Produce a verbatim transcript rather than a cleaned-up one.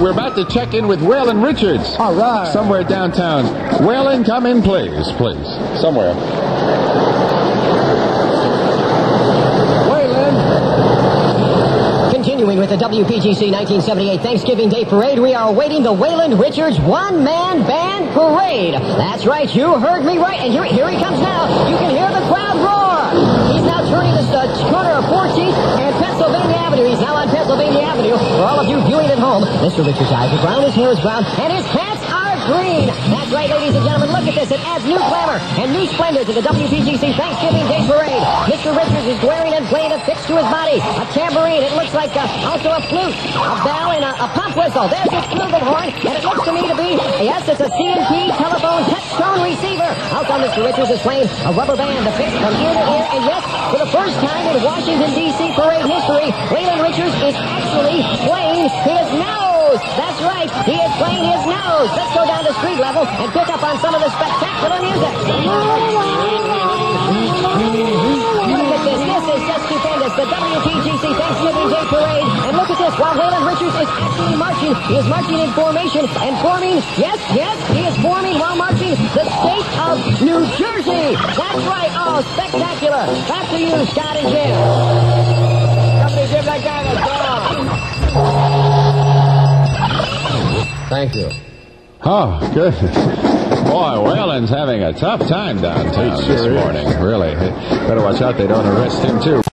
we're about to check in with Waylon Richards. All right. Somewhere downtown. Waylon, come in, please, please. Somewhere. Continuing with the W P G C nineteen seventy-eight Thanksgiving Day Parade, we are awaiting the Waylon Richards one-man band parade. That's right, you heard me right, and here, here he comes now. You can hear the crowd roar. He's now turning the uh, corner of fourteenth and Pennsylvania Avenue. He's now on Pennsylvania Avenue. For all of you viewing at home, Mister Richards' eyes are brown, his hair is brown, and his pants are green. That's right, ladies and gentlemen, look at this. It adds new glamour and new splendor to the W P G C Thanksgiving Day Parade. Mister Richards is wearing and playing a fix to his body. A tambourine, it looks like uh, also a flute, a bell, and a, a pump whistle. There's his flugelhorn, and it looks to me to be, yes, it's a C and P telephone touchstone receiver. Also, Mister Richards is playing a rubber band to fix from ear to ear, and yes, for the first time in Washington, D C parade history, Waylon Richards is actually playing his nose. That's right, he is playing his nose. Let's go down to street level and pick up on some of the spectacular music. Look at this. This is just stupendous. The W P G C Thanksgiving Day Parade. And look at this. While Waylon Richards is actually marching, he is marching in formation and forming, yes, yes, he is forming while marching the state of New Jersey. That's right. Oh, spectacular. Back to you, Scott and Jim. Somebody give that guy a dog. Thank you. Oh, good. Boy, Waylon's having a tough time downtown Sure this is. morning. Really. Better watch out they don't arrest him, too.